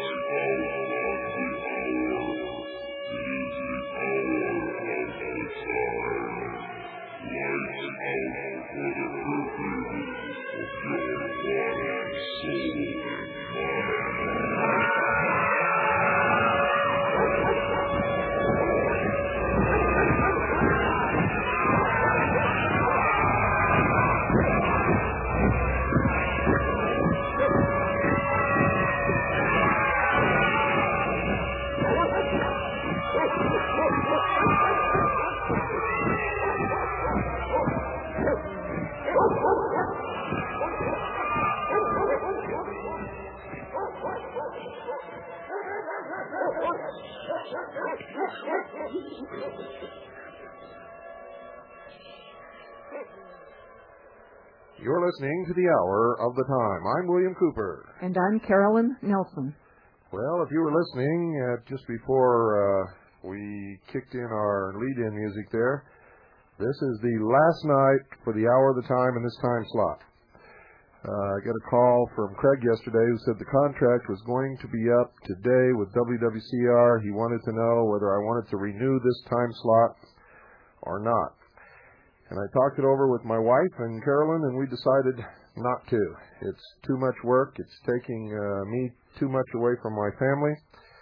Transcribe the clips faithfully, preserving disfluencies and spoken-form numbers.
You're listening to the Hour of the Time. I'm William Cooper. And I'm Carolyn Nelson. Well, if you were listening uh, just before uh, we kicked in our lead-in music there, this is the last night for the Hour of the Time in this time slot. Uh, I got a call from Craig yesterday who said the contract was going to be up today with W W C R. He wanted to know whether I wanted to renew this time slot or not. And I talked it over with my wife and Carolyn, and we decided not to. It's too much work. It's taking uh, me too much away from my family.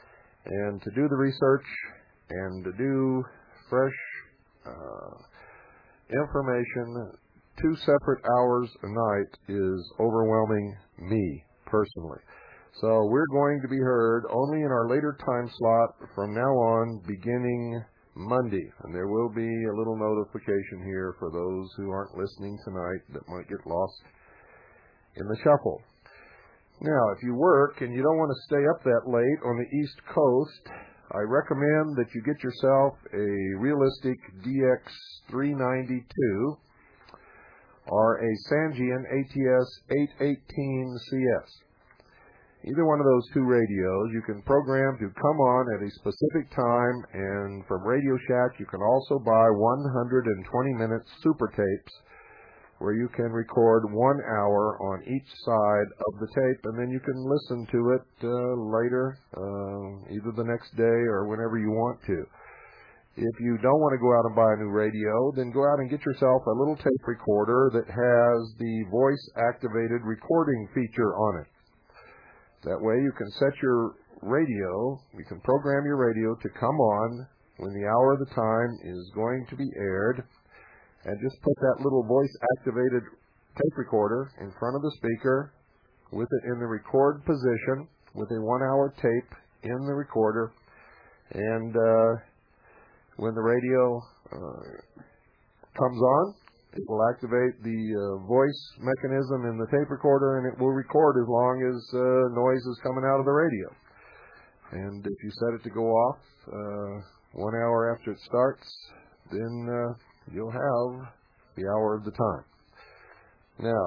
And to do the research and to do fresh uh, information, two separate hours a night is overwhelming me personally. So we're going to be heard only in our later time slot from now on, beginning Monday, and there will be a little notification here for those who aren't listening tonight that might get lost in the shuffle. Now, if you work and you don't want to stay up that late on the East Coast, I recommend that you get yourself a realistic D X three ninety-two or a Sangean A T S eight eighteen C S. Either one of those two radios, you can program to come on at a specific time, and from Radio Shack you can also buy one hundred twenty minute super tapes where you can record one hour on each side of the tape, and then you can listen to it uh, later, uh, either the next day or whenever you want to. If you don't want to go out and buy a new radio, then go out and get yourself a little tape recorder that has the voice-activated recording feature on it. That way you can set your radio, you can program your radio to come on when the hour of the time is going to be aired, and just put that little voice-activated tape recorder in front of the speaker with it in the record position with a one-hour tape in the recorder, and uh, when the radio uh, comes on, it will activate the uh, voice mechanism in the tape recorder, and it will record as long as uh, noise is coming out of the radio. And if you set it to go off uh, one hour after it starts, then uh, you'll have the hour of the time. Now,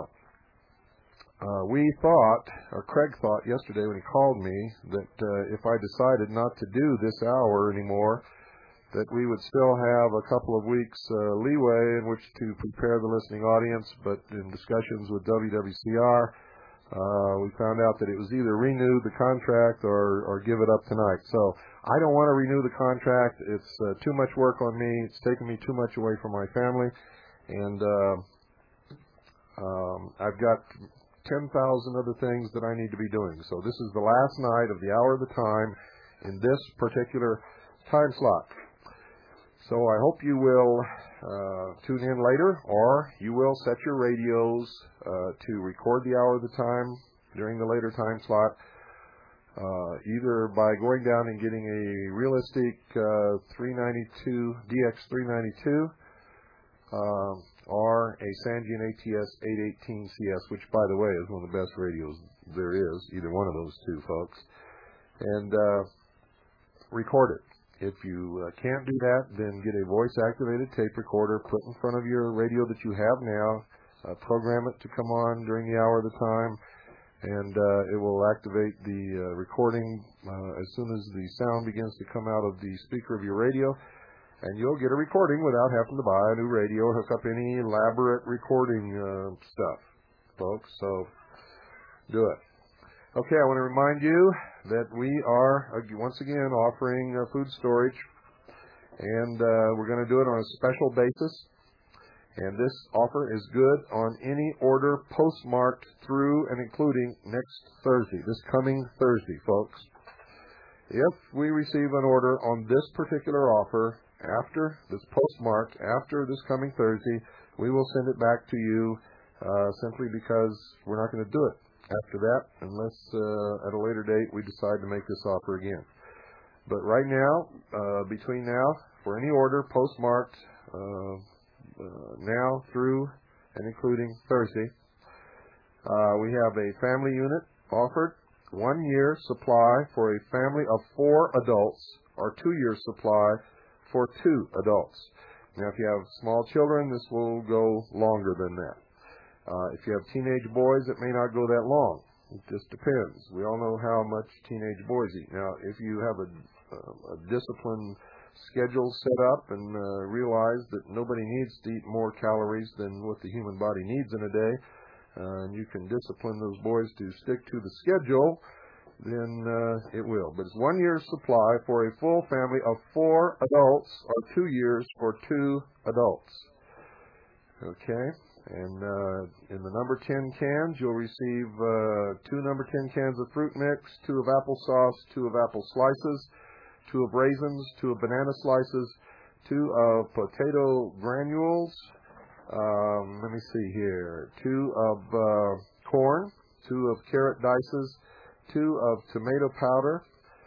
uh, we thought, or Craig thought yesterday when he called me, that uh, if I decided not to do this hour anymore, that we would still have a couple of weeks uh, leeway in which to prepare the listening audience, but in discussions with W W C R, uh, we found out that it was either renew the contract or, or give it up tonight. So I don't want to renew the contract. It's uh, too much work on me. It's taken me too much away from my family. And uh, um, I've got ten thousand other things that I need to be doing. So this is the last night of the hour of the time in this particular time slot. So I hope you will uh, tune in later, or you will set your radios uh, to record the hour of the time during the later time slot, uh, either by going down and getting a realistic uh, three ninety-two D X three ninety-two uh, or a Sangean A T S eight eighteen C S, which, by the way, is one of the best radios there is, either one of those two, folks, and uh, record it. If you uh, can't do that, then get a voice-activated tape recorder, put in front of your radio that you have now, uh, program it to come on during the hour of the time, and uh, it will activate the uh, recording uh, as soon as the sound begins to come out of the speaker of your radio, and you'll get a recording without having to buy a new radio or hook up any elaborate recording uh, stuff, folks. So do it. Okay, I want to remind you that we are, uh, once again, offering uh, food storage, and uh, we're going to do it on a special basis. And this offer is good on any order postmarked through and including next Thursday, this coming Thursday, folks. If we receive an order on this particular offer after this postmarked, after this coming Thursday, we will send it back to you uh, simply because we're not going to do it after that unless uh, at a later date we decide to make this offer again. But right now, uh, between now, for any order postmarked uh, uh, now through and including Thursday, uh, we have a family unit offered, one year supply for a family of four adults, or two year supply for two adults. Now, if you have small children, this will go longer than that. Uh, if you have teenage boys, it may not go that long. It just depends. We all know how much teenage boys eat. Now, if you have a, a, a disciplined schedule set up and uh, realize that nobody needs to eat more calories than what the human body needs in a day, uh, and you can discipline those boys to stick to the schedule, then uh, it will. But it's one year's supply for a full family of four adults, or two years for two adults. Okay? And uh, in the number ten cans, you'll receive uh, two number ten cans of fruit mix, two of applesauce, two of apple slices, two of raisins, two of banana slices, two of potato granules, um, let me see here, two of uh, corn, two of carrot dices, two of tomato powder,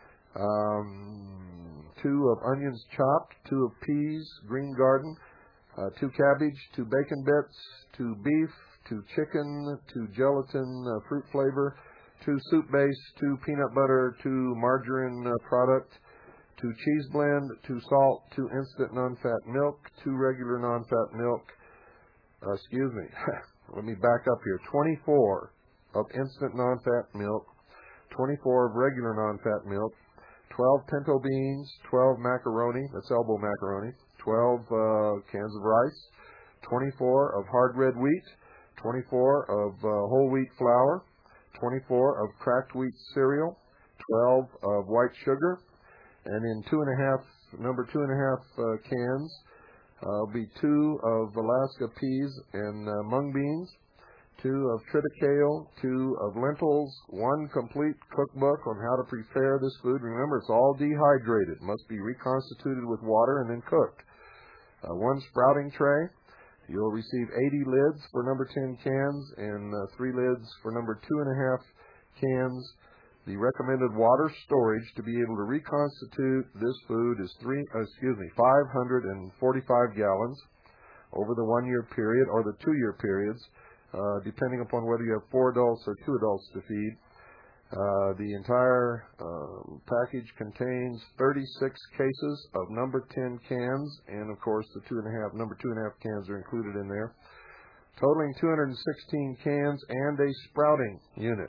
um, two of onions chopped, two of peas, green garden, uh, two cabbage, two bacon bits, two beef, two chicken, two gelatin uh, fruit flavor, two soup base, two peanut butter, two margarine uh, product, two cheese blend, two salt, two instant non-fat milk, two regular non-fat milk, uh, excuse me, let me back up here, twenty-four of instant non-fat milk, twenty-four of regular non-fat milk, twelve pinto beans, twelve macaroni, that's elbow macaroni, twelve uh, cans of rice, twenty-four of hard red wheat, twenty-four of uh, whole wheat flour, twenty-four of cracked wheat cereal, twelve of white sugar, and in two and a half, number two and a half uh, cans, uh, will be two of Alaska peas and uh, mung beans, two of triticale, two of lentils, one complete cookbook on how to prepare this food. Remember, it's all dehydrated, must be reconstituted with water and then cooked. Uh, one sprouting tray. You'll receive eighty lids for number ten cans and uh, three lids for number two and a half cans. The recommended water storage to be able to reconstitute this food is three, uh, excuse me, five hundred forty-five gallons over the one-year period or the two-year periods, uh, depending upon whether you have four adults or two adults to feed. Uh, the entire uh, package contains thirty-six cases of number ten cans, and of course the two and a half, number two and a half cans are included in there, totaling two hundred sixteen cans and a sprouting unit.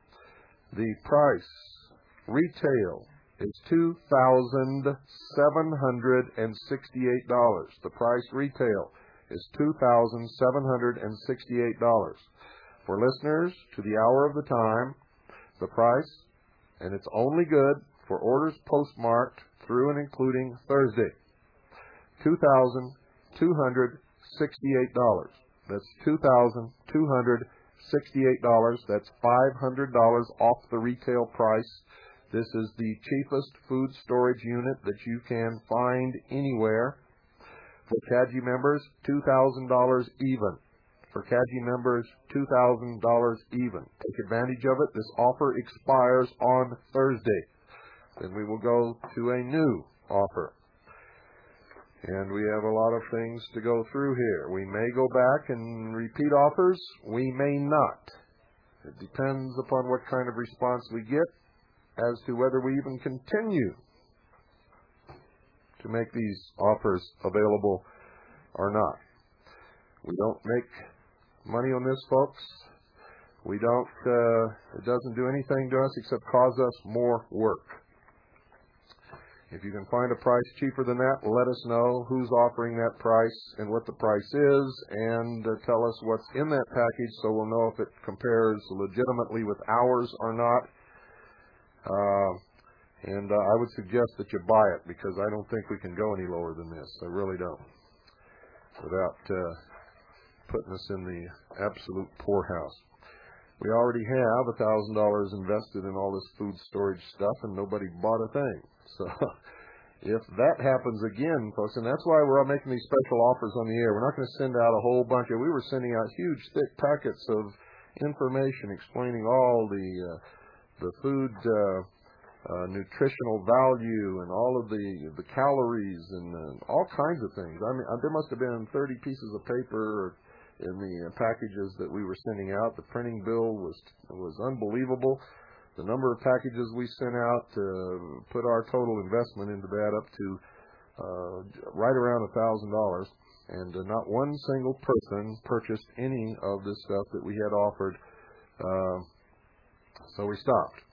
The price retail is two thousand seven hundred sixty-eight dollars. The price retail is two thousand seven hundred sixty-eight dollars. For listeners to the hour of the time, the price, and it's only good for orders postmarked through and including Thursday, two thousand two hundred sixty-eight dollars. That's two thousand two hundred sixty-eight dollars. That's five hundred dollars off the retail price. This is the cheapest food storage unit that you can find anywhere. For C A G I members, two thousand dollars even. For C A G I members, two thousand dollars even. Take advantage of it. This offer expires on Thursday. Then we will go to a new offer. And we have a lot of things to go through here. We may go back and repeat offers. We may not. It depends upon what kind of response we get as to whether we even continue to make these offers available or not. We don't make money on this, folks. We don't, uh, it doesn't do anything to us except cause us more work. If you can find a price cheaper than that, let us know who's offering that price and what the price is, and uh, tell us what's in that package so we'll know if it compares legitimately with ours or not. Uh, and uh, I would suggest that you buy it, because I don't think we can go any lower than this. I really don't, without uh, putting us in the absolute poorhouse. We already have one thousand dollars invested in all this food storage stuff, and nobody bought a thing. So if that happens again, folks, and that's why we're all making these special offers on the air. We're not going to send out a whole bunch of, we were sending out huge, thick packets of information explaining all the uh, the food uh, uh, nutritional value and all of the the calories and uh, all kinds of things. I mean, there must have been thirty pieces of paper in the uh, packages that we were sending out. The printing bill was was unbelievable. The number of packages we sent out uh, put our total investment into that up to uh, right around one thousand dollars, and uh, not one single person purchased any of this stuff that we had offered, uh, so we stopped.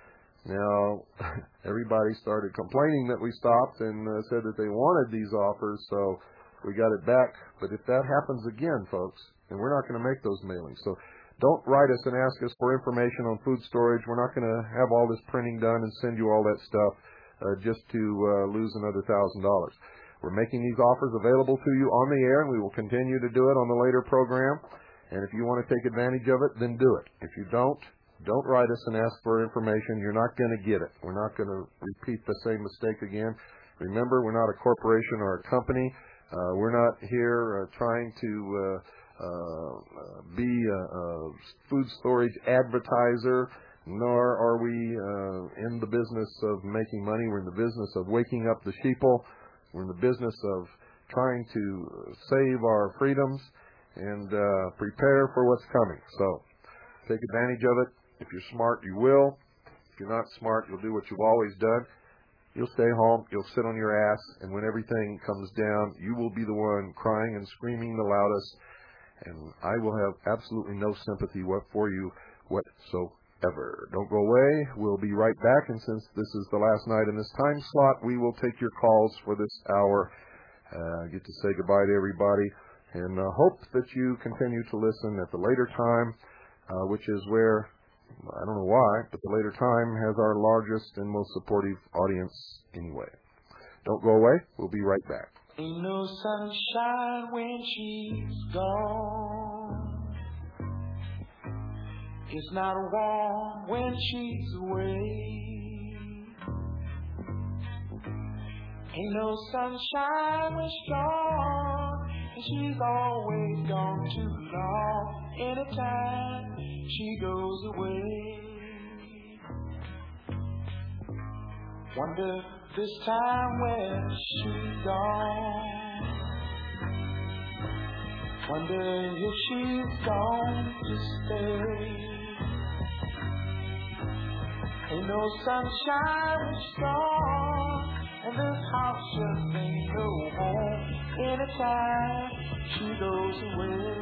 Now, everybody started complaining that we stopped and uh, said that they wanted these offers, so we got it back. But if that happens again, folks, and we're not going to make those mailings, so don't write us and ask us for information on food storage. We're not going to have all this printing done and send you all that stuff uh, just to uh, lose another one thousand dollars. We're making these offers available to you on the air, and we will continue to do it on the later program. And if you want to take advantage of it, then do it. If you don't, don't write us and ask for information. You're not going to get it. We're not going to repeat the same mistake again. Remember, we're not a corporation or a company. Uh, we're not here uh, trying to uh, Uh, be a, a food storage advertiser, nor are we uh, in the business of making money. We're in the business of waking up the sheeple. We're in the business of trying to save our freedoms and uh, prepare for what's coming. So take advantage of it. If you're smart, you will. If you're not smart, you'll do what you've always done. You'll stay home, you'll sit on your ass, and when everything comes down, you will be the one crying and screaming the loudest. And I will have absolutely no sympathy for you whatsoever. Don't go away. We'll be right back. And since this is the last night in this time slot, we will take your calls for this hour. Uh, get to say goodbye to everybody. And uh, hope that you continue to listen at the later time, uh, which is where, I don't know why, but the later time has our largest and most supportive audience anyway. Don't go away. We'll be right back. Ain't no sunshine when she's gone. It's not warm when she's away. Ain't no sunshine when she's gone, and she's always gone too long. Anytime she goes away, wonder this time when she's gone, wonder if she's gone to stay. Ain't no sunshine when she's gone, and this house just ain't no home. Anytime she goes away,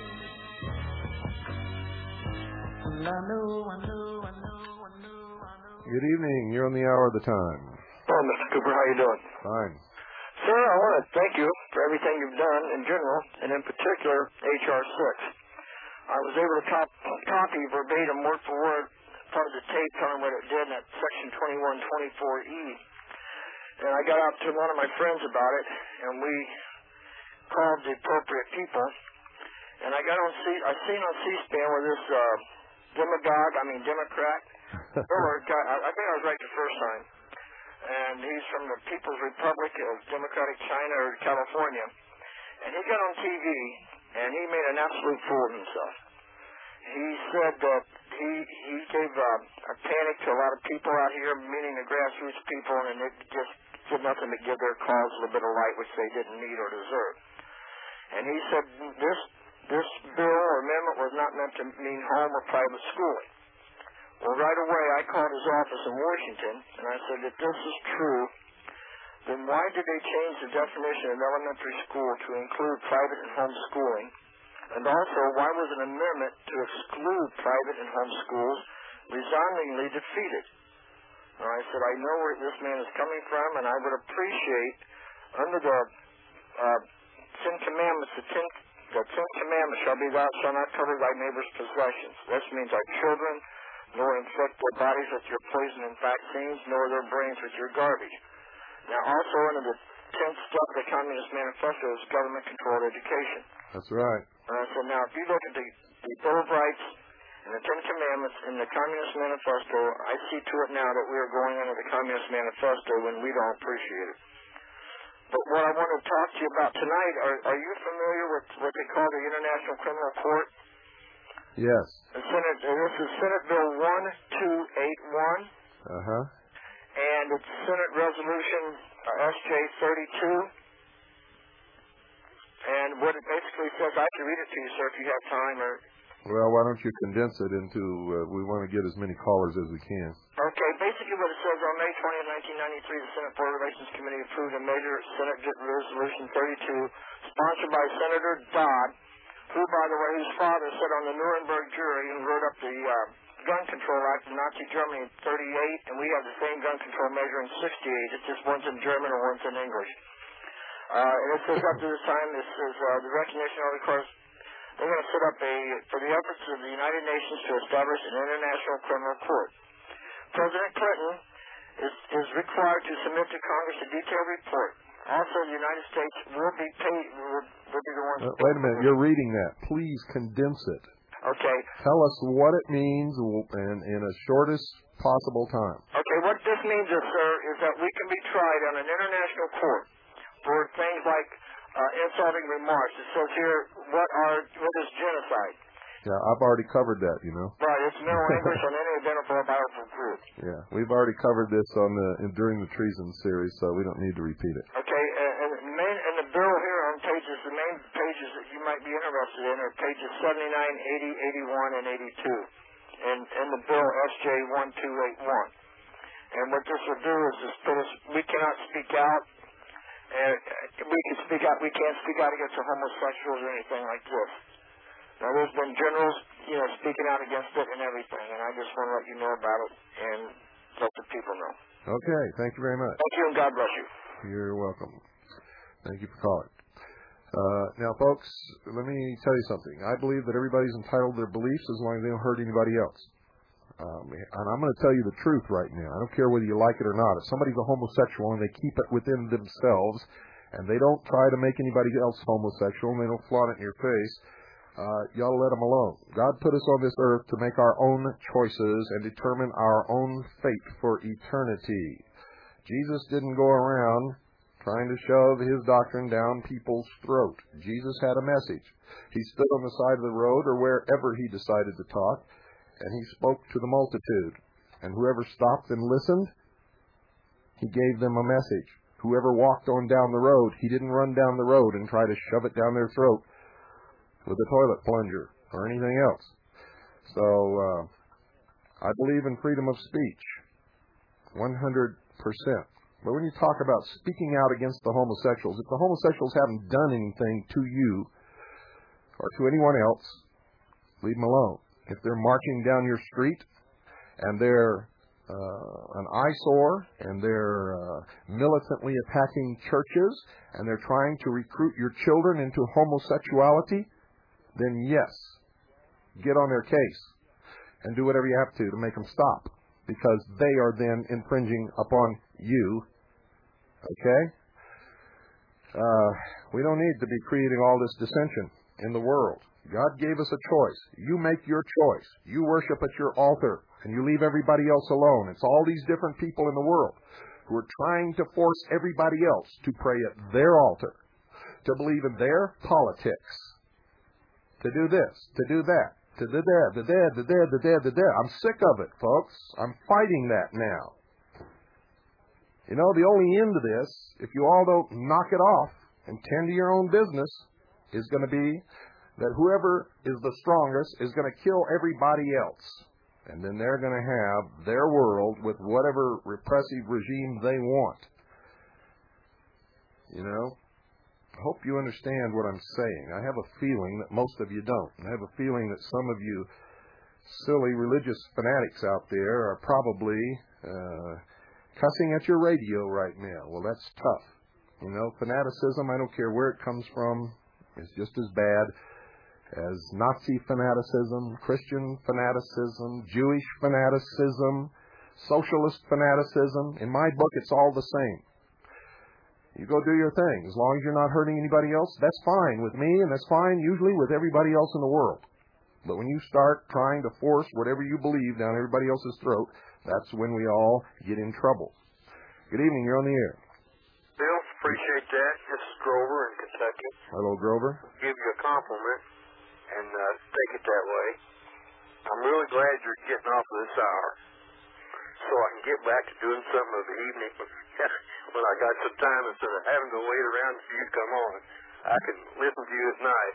and I know, I know, I know, I know, I know. Good evening. You're on the hour of the time. Hello, Mister Cooper. How you doing? Fine. Sir, I want to thank you for everything you've done in general, and in particular, H R six. I was able to cop copy verbatim, word for word, part of the tape telling what it did in that Section twenty-one twenty-four E. And I got out to one of my friends about it, and we called the appropriate people. And I got on C, I seen on C-SPAN where this uh, demagogue, I mean Democrat, or guy, I, I think I was right the first time. And he's from the People's Republic of Democratic China or California. And he got on T V, and he made an absolute fool of himself. He said that he he gave uh, a panic to a lot of people out here, meaning the grassroots people, and it just did nothing but give their cause a little bit of light, which they didn't need or deserve. And he said this this bill or amendment was not meant to mean home or private schooling. Well, right away, I called his office in Washington, and I said, if this is true, then why did they change the definition of elementary school to include private and home schooling? And also, why was an amendment to exclude private and home schools resoundingly defeated? And I said, I know where this man is coming from, and I would appreciate, under the uh, Ten Commandments, the Ten, the Ten Commandments shall be, thou shalt not covet thy neighbor's possessions. This means our children, nor inflict their bodies with your poison and vaccines, nor their brains with your garbage. Now, also under the tenth step of the Communist Manifesto is government-controlled education. That's right. And I said, now, if you look at the, the Bill of Rights and the Ten Commandments in the Communist Manifesto, I see to it now that we are going under the Communist Manifesto when we don't appreciate it. But what I want to talk to you about tonight, are, are you familiar with what they call the International Criminal Court? Yes. The Senate, uh, this is Senate Bill one two eight one. Uh-huh. And it's Senate Resolution uh, S J thirty-two. And what it basically says, I can read it to you, sir, if you have time. Or Well, why don't you condense it into, uh, we want to get as many callers as we can. Okay, basically what it says, on May twentieth, nineteen ninety-three, the Senate Foreign Relations Committee approved a major Senate Resolution thirty-two, sponsored by Senator Dodd, who, by the way, whose father sat on the Nuremberg jury and wrote up the uh, Gun Control Act in Nazi Germany in thirty-eight, and we have the same gun control measure in sixty-eight. It's just one's in German and one's in English. Uh, and it says up to this time, this is uh, the recognition of the course. They're going to set up a, for the efforts of the United Nations to establish an international criminal court. President Clinton is, is required to submit to Congress a detailed report. Also, the United States will be paid, will, will be the ones... Uh, wait a minute, you're reading that. Please condense it. Okay. Tell us what it means in, in a shortest possible time. Okay, what this means is, sir, is that we can be tried on an international court for things like uh, insulting remarks. It says here, what are what is genocide? Yeah, I've already covered that, you know. Right, it's mental anguish on any identifiable group. Yeah, we've already covered this on the in, during the treason series, so we don't need to repeat it. Okay, and, and the main and the bill here on pages, the main pages that you might be interested in are pages seventy-nine, eighty, eighty-one, and eighty-two, in in the bill S J one two eight one. And what this will do is, is put us, we cannot speak out. And we can speak out. We can't speak out against the homosexuals or anything like this. Now, there's been generals, you know, speaking out against it and everything, and I just want to let you know about it and let the people know. Okay, thank you very much. Thank you, and God bless you. You're welcome. Thank you for calling. Uh, now, folks, let me tell you something. I believe that everybody's entitled to their beliefs as long as they don't hurt anybody else. Um, and I'm going to tell you the truth right now. I don't care whether you like it or not. If somebody's a homosexual and they keep it within themselves and they don't try to make anybody else homosexual and they don't flaunt it in your face, uh, you ought to let them alone. God put us on this earth to make our own choices and determine our own fate for eternity. Jesus didn't go around trying to shove his doctrine down people's throat. Jesus had a message. He stood on the side of the road or wherever he decided to talk, and he spoke to the multitude. And whoever stopped and listened, he gave them a message. Whoever walked on down the road, he didn't run down the road and try to shove it down their throat with a toilet plunger or anything else. So, uh, I believe in freedom of speech, one hundred percent. But when you talk about speaking out against the homosexuals, if the homosexuals haven't done anything to you or to anyone else, leave them alone. If they're marching down your street and they're uh, an eyesore and they're uh, militantly attacking churches and they're trying to recruit your children into homosexuality, then yes, get on their case and do whatever you have to to make them stop, because they are then infringing upon you. Okay? Uh, we don't need to be creating all this dissension in the world. God gave us a choice. You make your choice. You worship at your altar, and you leave everybody else alone. It's all these different people in the world who are trying to force everybody else to pray at their altar, to believe in their politics, to do this, to do that, to do that, to that, to that, to that, to that. I'm sick of it, folks. I'm fighting that now. You know, the only end to this, if you all don't knock it off and tend to your own business, is going to be that whoever is the strongest is going to kill everybody else. And then they're going to have their world with whatever repressive regime they want. You know? I hope you understand what I'm saying. I have a feeling that most of you don't. I have a feeling that some of you silly religious fanatics out there are probably Uh, cussing at your radio right now. Well, that's tough. You know, fanaticism, I don't care where it comes from, is just as bad as Nazi fanaticism, Christian fanaticism, Jewish fanaticism, socialist fanaticism. In my book, it's all the same. You go do your thing. As long as you're not hurting anybody else, that's fine with me, and that's fine usually with everybody else in the world. But when you start trying to force whatever you believe down everybody else's throat, that's when we all get in trouble. Good evening. You're on the air. Bill, appreciate that. This is Grover in Kentucky. Hello, Grover. Give you a compliment and uh, take it that way. I'm really glad you're getting off of this hour so I can get back to doing something of the evening when I got some time instead of having to wait around for you to come on. I can listen to you at night.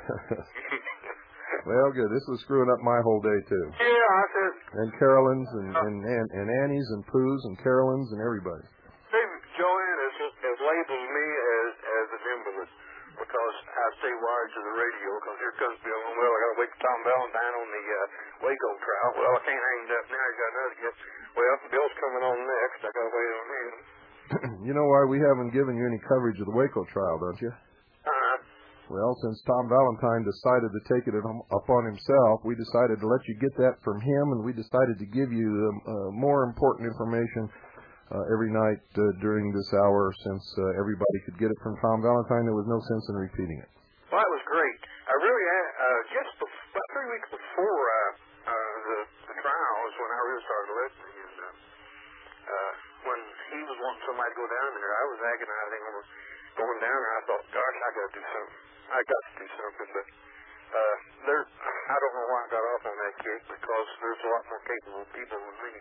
Well, good. This was screwing up my whole day, too. Yeah, I said... And Carolyn's and, and, and, and Annie's and Pooh's and Carolyn's and everybody. See, Joanne has, has labeled me as, as an invalid because I stay wired to the radio because here comes Bill. Well, I got to wait for Tom Valentine on the uh, Waco trial. Well, I can't hang it up now. I got another guest. Well, Bill's coming on next. I got to wait on him. You know why we haven't given you any coverage of the Waco trial, don't you? Uh-huh. Well, since Tom Valentine decided to take it upon himself, we decided to let you get that from him, and we decided to give you um, uh, more important information uh, every night uh, during this hour. Since uh, everybody could get it from Tom Valentine, there was no sense in repeating it. Well, that was great. I really, uh, just bef- about three weeks before uh, uh, the, the trial is when I really started listening. And uh, uh, when he was wanting somebody to go down there, I was agonizing over going down there. I thought, gosh, I got to do something. I got to do something. But uh, there, I don't know why I got off on that kick because there's a lot more capable people than me.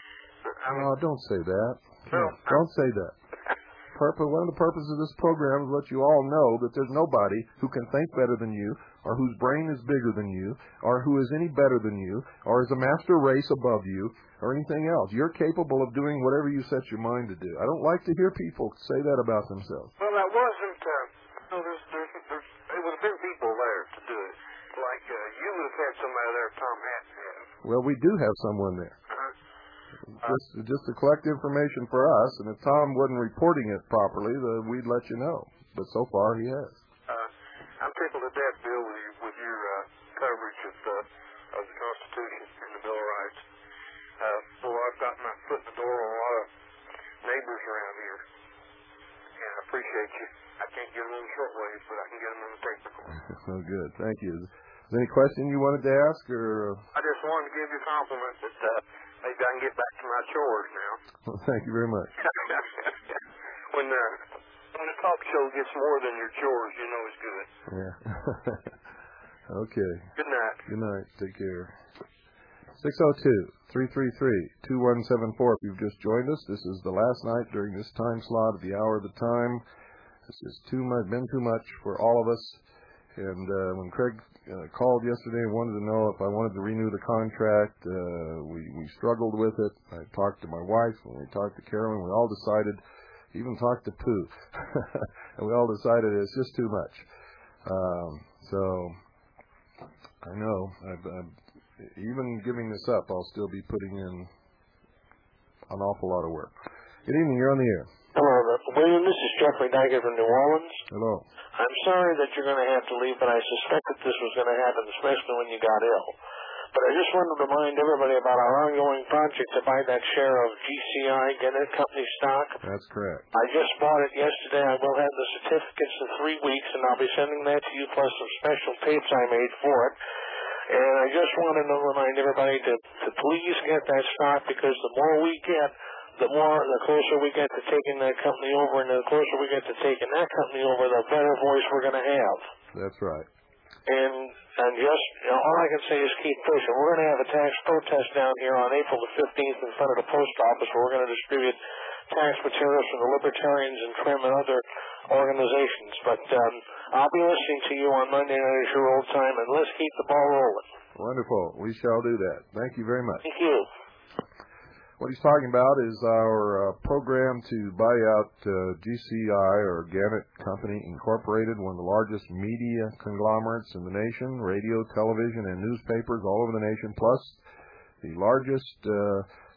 I mean, oh, don't say that. No, no, don't say that. Purpose, one of the purposes of this program is to let you all know that there's nobody who can think better than you, or whose brain is bigger than you, or who is any better than you, or is a master race above you, or anything else. You're capable of doing whatever you set your mind to do. I don't like to hear people say that about themselves. Well, that wasn't. Uh, no, there's, there's, there's, there would have been people there to do it. Like uh, you would have had somebody there, Tom Hatton had. Well, we do have someone there. Uh-huh. Just, just to collect information for us, and if Tom wasn't reporting it properly, then we'd let you know. But so far, he has. Uh, I'm tickled to death, Bill, with your, with your uh, coverage of, uh, of the Constitution and the Bill of Rights. Uh, well, I've got my foot in the door on a lot of neighbors around here, and I appreciate you. I can't get them on the shortwave, but I can get them on the tape recorder. So good. Thank you. Is there any question you wanted to ask, or? I just wanted to give you a compliment that uh, maybe I can get back to my chores now. Well, thank you very much. when, uh, when the talk show gets more than your chores, you know it's good. Yeah. Okay. Good night. Good night. Take care. six oh two, three three three, two one seven four. If you've just joined us, this is the last night during this time slot at the hour of the time. This is too much, been too much for all of us. And uh, when Craig uh, called yesterday and wanted to know if I wanted to renew the contract, uh, we, we struggled with it. I talked to my wife, and we talked to Carolyn. We all decided, even talked to Pooh, and we all decided it's just too much. Um, so I know, I've, I've, even giving this up, I'll still be putting in an awful lot of work. Good evening, you're on the air. Hello, William. This is Jeffrey Dyker from New Orleans. Hello. I'm sorry that you're going to have to leave, but I suspected this was going to happen, especially when you got ill. But I just wanted to remind everybody about our ongoing project to buy that share of G C I, Gannett Company stock. That's correct. I just bought it yesterday. I will have the certificates in three weeks, and I'll be sending that to you, plus some special tapes I made for it. And I just wanted to remind everybody to, to please get that stock, because the more we get, the more, the closer we get to taking that company over, and the closer we get to taking that company over, the better voice we're going to have. That's right. And and just, you know, all I can say is keep pushing. We're going to have a tax protest down here on April the fifteenth in front of the post office, where we're going to distribute tax materials from the Libertarians and Trim and other organizations. But um, I'll be listening to you on Monday night as your old time, and let's keep the ball rolling. Wonderful. We shall do that. Thank you very much. Thank you. What he's talking about is our uh, program to buy out uh, G C I, or Gannett Company Incorporated, one of the largest media conglomerates in the nation, radio, television, and newspapers all over the nation, plus the largest uh,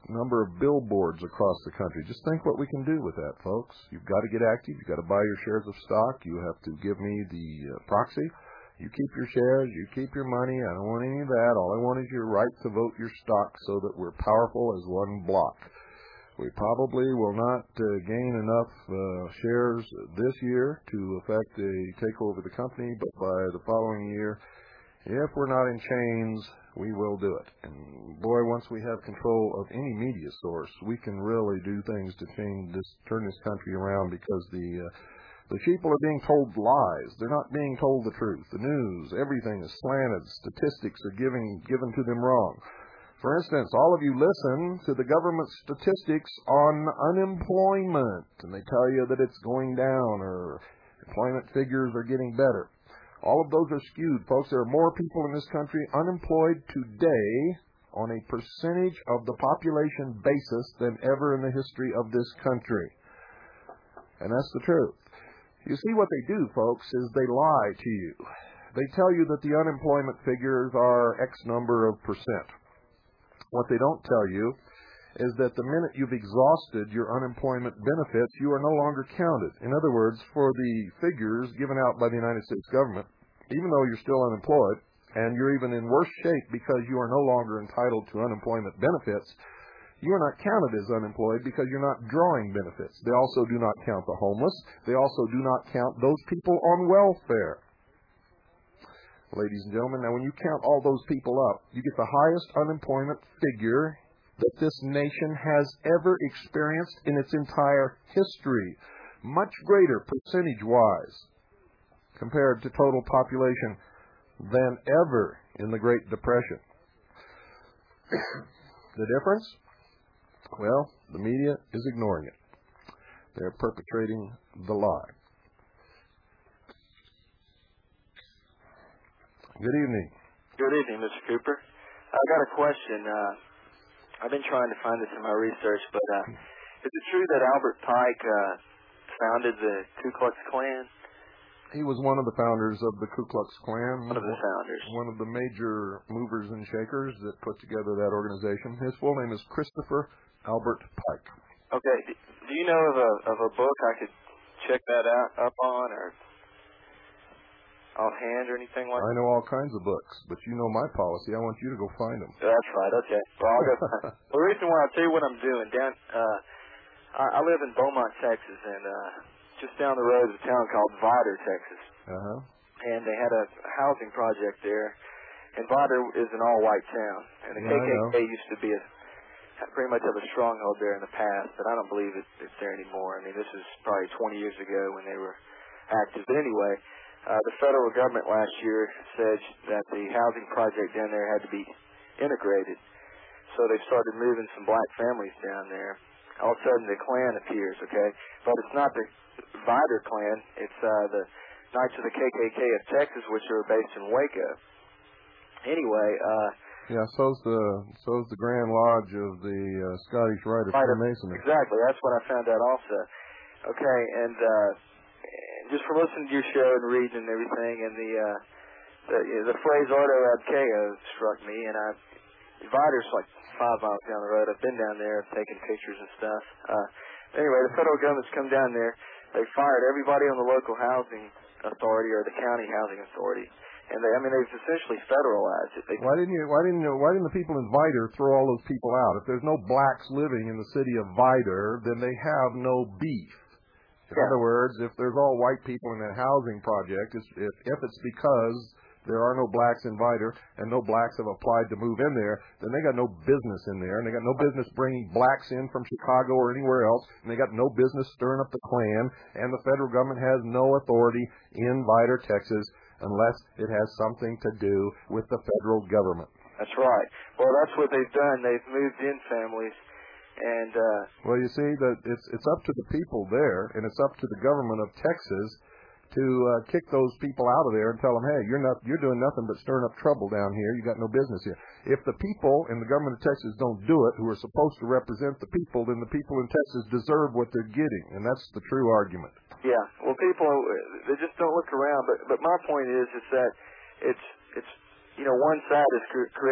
number of billboards across the country. Just think what we can do with that, folks. You've got to get active. You've got to buy your shares of stock. You have to give me the uh, proxy. You keep your shares. You keep your money. I don't want any of that. All I want is your right to vote your stock so that we're powerful as one block. We probably will not uh, gain enough uh, shares this year to effect a takeover of the company, but by the following year, if we're not in chains, we will do it. And boy, once we have control of any media source, we can really do things to change this, turn this country around, because the uh, the people are being told lies. They're not being told the truth. The news, everything is slanted. Statistics are giving given to them wrong. For instance, all of you listen to the government statistics on unemployment, and they tell you that it's going down or employment figures are getting better. All of those are skewed, folks. There are more people in this country unemployed today on a percentage of the population basis than ever in the history of this country. And that's the truth. You see, what they do, folks, is they lie to you. They tell you that the unemployment figures are X number of percent. What they don't tell you is that the minute you've exhausted your unemployment benefits, you are no longer counted. In other words, for the figures given out by the United States government, even though you're still unemployed, and you're even in worse shape because you are no longer entitled to unemployment benefits, you are not counted as unemployed because you're not drawing benefits. They also do not count the homeless. They also do not count those people on welfare. Ladies and gentlemen, now when you count all those people up, you get the highest unemployment figure that this nation has ever experienced in its entire history. Much greater percentage-wise compared to total population than ever in the Great Depression. The difference? Well, the media is ignoring it. They're perpetrating the lie. Good evening. Good evening, Mister Cooper. I've got a question. Uh, I've been trying to find this in my research, but uh, is it true that Albert Pike uh, founded the Ku Klux Klan? He was one of the founders of the Ku Klux Klan. One of the founders. One of the major movers and shakers that put together that organization. His full name is Christopher Albert Pike. Okay. Do you know of a of a book I could check that out up on, or offhand, or anything like that? I know all kinds of books, but you know my policy. I want you to go find them. That's right. Okay. Well, I'll go find them. Well, the reason why I'll tell you what I'm doing down. Uh, I, I live in Beaumont, Texas, and uh, just down the road is a town called Vidor, Texas. Uh-huh. And they had a housing project there, and Vidor is an all-white town, and the yeah, K K K used to be a pretty much of a stronghold there in the past, but I don't believe it, it's there anymore. I mean, this is probably twenty years ago when they were active. But anyway, uh, the federal government last year said that the housing project down there had to be integrated. So they started moving some black families down there. All of a sudden, the Klan appears, okay? But it's not the Vidor Klan. It's uh, the Knights of the K K K of Texas, which are based in Waco. Anyway, uh... yeah, so's the so's the Grand Lodge of the uh, Scottish Rite of Freemasonry. Exactly, that's what I found out also. Okay, and uh, just from listening to your show and reading and everything, and the uh, the, you know, the phrase "Ordo ad Chao" struck me, and I Vidor's like five miles down the road. I've been down there, taking pictures and stuff. Uh, anyway, the federal government's come down there. They fired everybody on the local housing authority or the county housing authority. And they, I mean, they've essentially federalized it. They why didn't you? Why didn't you? Why didn't the people in Vidor throw all those people out? If there's no blacks living in the city of Vidor, then they have no beef. In yeah. other words, if there's all white people in that housing project, it's, if if it's because there are no blacks in Vidor and no blacks have applied to move in there, then they got no business in there, and they got no business bringing blacks in from Chicago or anywhere else, and they got no business stirring up the Klan. And the federal government has no authority in Vidor, Texas, unless it has something to do with the federal government. That's right. Well, that's what they've done. They've moved in families, and uh, well, you see that it's it's up to the people there, and it's up to the government of Texas to uh, kick those people out of there and tell them, hey, you're not you're doing nothing but stirring up trouble down here. You got no business here. If the people in the government of Texas don't do it, who are supposed to represent the people, then the people in Texas deserve what they're getting, and that's the true argument. Yeah, well, people, they just don't look around. But but my point is, is that it's it's you know one side is cr- creating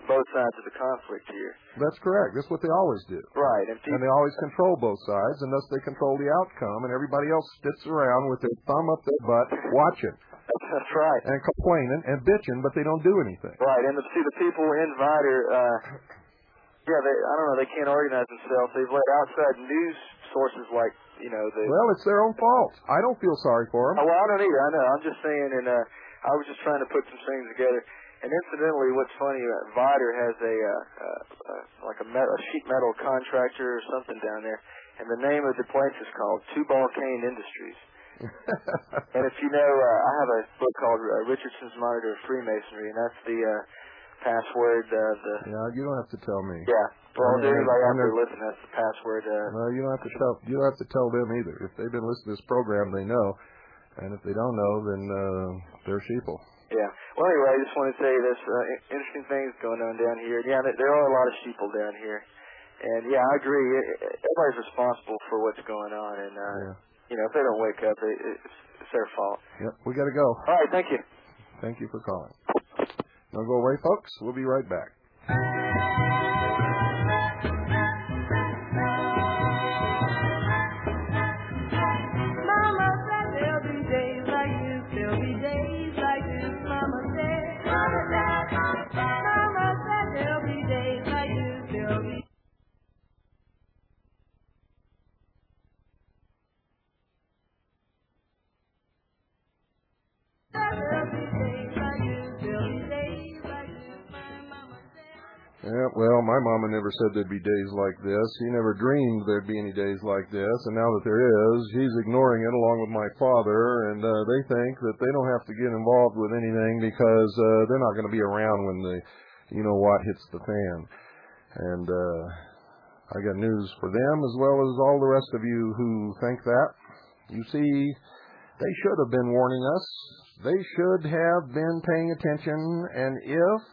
both sides of the conflict here. That's correct. That's what they always do. Right. And, and they always control both sides, and thus they control the outcome, and everybody else sits around with their thumb up their butt watching. That's right. And complaining and bitching, but they don't do anything. Right. And the, see, the people in Vider, uh, yeah, they, I don't know, they can't organize themselves. They've let outside news sources like, you know, the... Well, it's their own fault. I don't feel sorry for them. Oh, well, I don't either. I know. I'm just saying, and uh, I was just trying to put some things together. And incidentally, what's funny, uh, Vider has a, uh, uh, uh, like a, metal, a sheet metal contractor or something down there, and the name of the place is called Two-Ball Cane Industries. And if you know, uh, I have a book called uh, Richardson's Monitor of Freemasonry, and that's the uh, password. Uh, the yeah, you don't have to tell me. Yeah, well, I mean, anybody out there listening, that's the password. Uh, no, you don't have to tell. You don't have to tell them either. If they've been listening to this program, they know, and if they don't know, then uh, they're sheeple. Yeah. Well, anyway, I just want to say this uh, interesting things going on down here. Yeah, there are a lot of sheeple down here, and yeah, I agree. Everybody's responsible for what's going on, and. Uh, yeah. You know, if they don't wake up, it, it's, it's their fault. Yep, we got to go. All right, thank you. Thank you for calling. Don't go away, folks. We'll be right back. Mama said there'll be days like this, there'll be days like this, Mama said. Mama said, Mama said there'll be days like this, there'll be Yeah, well, my mama never said there'd be days like this. She never dreamed there'd be any days like this, and now that there is, she's ignoring it along with my father, and uh, they think that they don't have to get involved with anything because uh, they're not going to be around when the, you know what, hits the fan. And uh, I got news for them as well as all the rest of you who think that. You see, they should have been warning us. They should have been paying attention, and if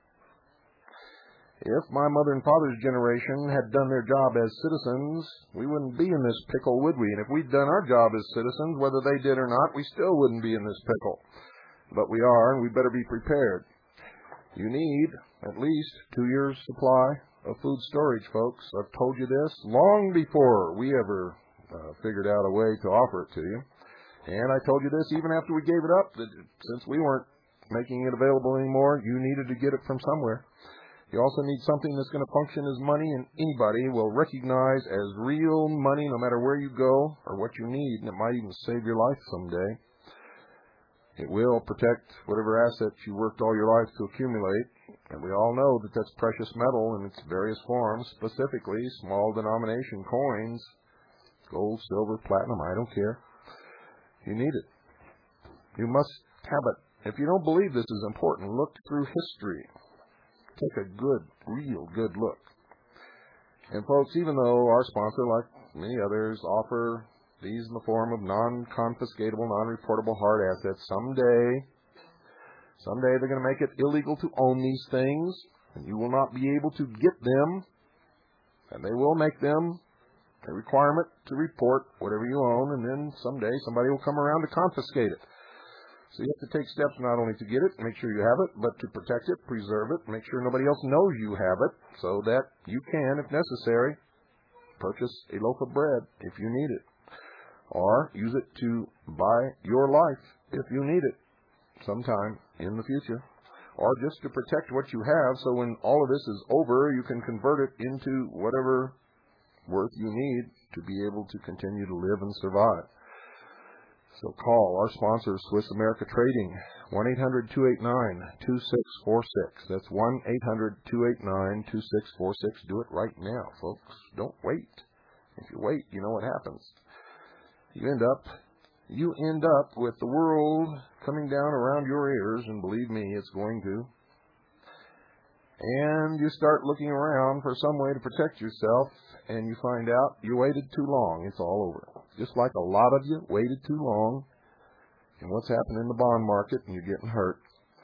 If my mother and father's generation had done their job as citizens, we wouldn't be in this pickle, would we? And if we'd done our job as citizens, whether they did or not, we still wouldn't be in this pickle. But we are, and we better be prepared. You need at least two years' supply of food storage, folks. I've told you this long before we ever uh, figured out a way to offer it to you. And I told you this even after we gave it up, that since we weren't making it available anymore, you needed to get it from somewhere. You also need something that's going to function as money, and anybody will recognize as real money no matter where you go or what you need, and it might even save your life someday. It will protect whatever assets you worked all your life to accumulate, and we all know that that's precious metal in its various forms, specifically small denomination coins, gold, silver, platinum, I don't care. You need it. You must have it. If you don't believe this is important, look through history. Take a good, real good look. And folks, even though our sponsor, like many others, offer these in the form of non-confiscatable, non-reportable hard assets, someday, someday they're going to make it illegal to own these things, and you will not be able to get them, and they will make them a requirement to report whatever you own, and then someday somebody will come around to confiscate it. So you have to take steps not only to get it, make sure you have it, but to protect it, preserve it, make sure nobody else knows you have it, so that you can, if necessary, purchase a loaf of bread if you need it, or use it to buy your life if you need it sometime in the future, or just to protect what you have so when all of this is over, you can convert it into whatever worth you need to be able to continue to live and survive. So call our sponsor, Swiss America Trading, one eight hundred two eight nine two six four six. That's one eight hundred two eight nine two six four six. Do it right now, folks. Don't wait. If you wait, you know what happens. You end up, you end up with the world coming down around your ears, and believe me, it's going to. And you start looking around for some way to protect yourself, and you find out you waited too long. It's all over. Just like a lot of you waited too long, and what's happening in the bond market, and you're getting hurt.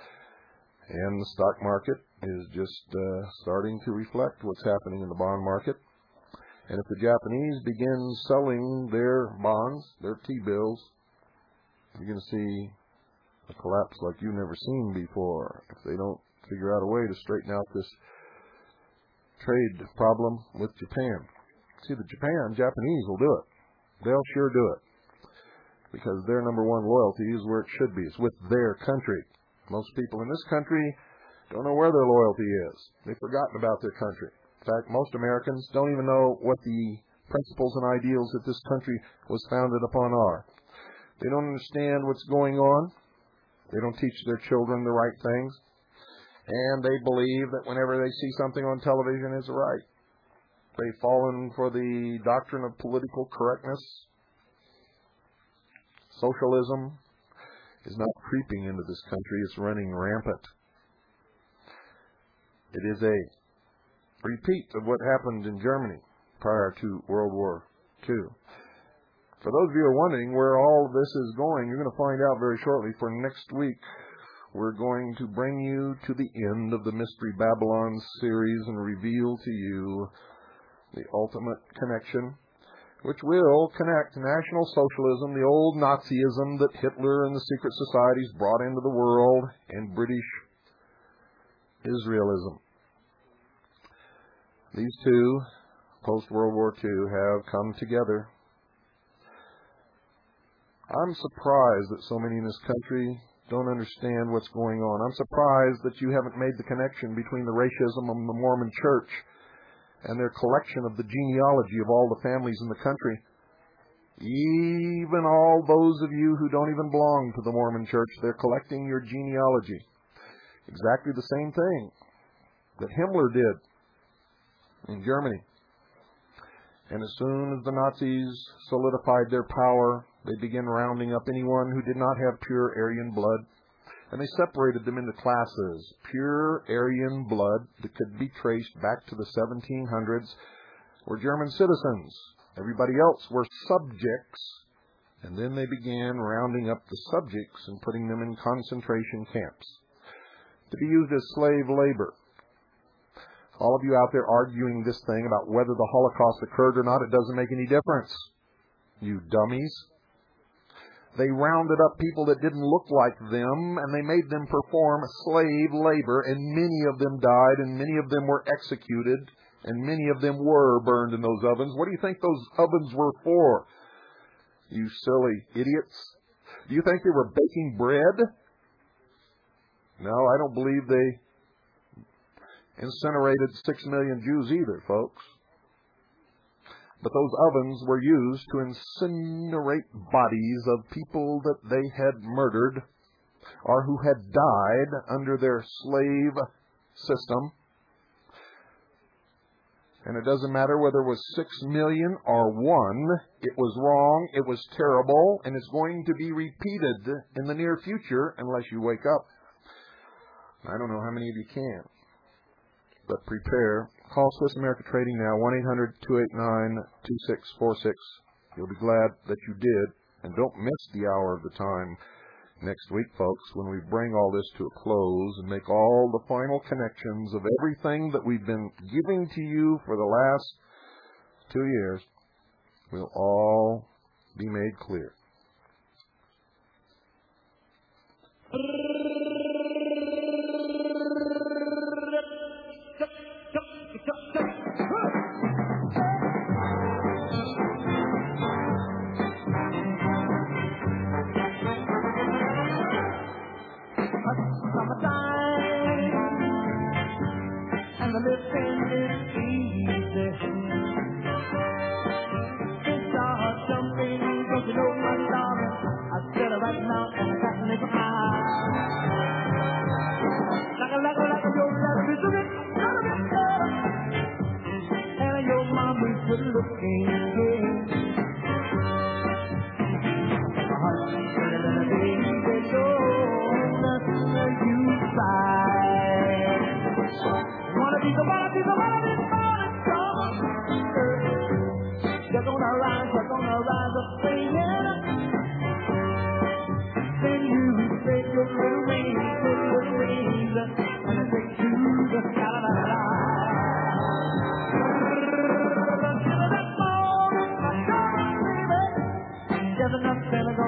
And the stock market is just uh, starting to reflect what's happening in the bond market. And if the Japanese begin selling their bonds, their T-bills, you're going to see a collapse like you've never seen before. If they don't figure out a way to straighten out this trade problem with Japan. See, the Japan, Japanese will do it. They'll sure do it. Because their number one loyalty is where it should be. It's with their country. Most people in this country don't know where their loyalty is. They've forgotten about their country. In fact, most Americans don't even know what the principles and ideals that this country was founded upon are. They don't understand what's going on. They don't teach their children the right things. And they believe that whenever they see something on television, it's right. They've fallen for the doctrine of political correctness. Socialism is not creeping into this country. It's running rampant. It is a repeat of what happened in Germany prior to World War Two. For those of you who are wondering where all of this is going, you're going to find out very shortly. For next week, we're going to bring you to the end of the Mystery Babylon series and reveal to you the ultimate connection, which will connect National Socialism, the old Nazism that Hitler and the secret societies brought into the world, and British Israelism. These two, post-World War Two, have come together. I'm surprised that so many in this country don't understand what's going on. I'm surprised that you haven't made the connection between the racism of the Mormon Church and their collection of the genealogy of all the families in the country. Even all those of you who don't even belong to the Mormon Church, they're collecting your genealogy. Exactly the same thing that Himmler did in Germany. And as soon as the Nazis solidified their power, they began rounding up anyone who did not have pure Aryan blood. And they separated them into classes. Pure Aryan blood that could be traced back to the seventeen hundreds were German citizens. Everybody else were subjects. And then they began rounding up the subjects and putting them in concentration camps to be used as slave labor. All of you out there arguing this thing about whether the Holocaust occurred or not, it doesn't make any difference. You dummies. They rounded up people that didn't look like them, and they made them perform slave labor, and many of them died, and many of them were executed, and many of them were burned in those ovens. What do you think those ovens were for, you silly idiots? Do you think they were baking bread? No, I don't believe they incinerated six million Jews either, folks. But those ovens were used to incinerate bodies of people that they had murdered or who had died under their slave system. And it doesn't matter whether it was six million or one. It was wrong, it was terrible, and it's going to be repeated in the near future unless you wake up. I don't know how many of you can. But prepare. Call Swiss America Trading now, one eight hundred, two eight nine, two six four six. You'll be glad that you did. And don't miss the hour of the time next week, folks, when we bring all this to a close and make all the final connections of everything that we've been giving to you for the last two years will all be made clear.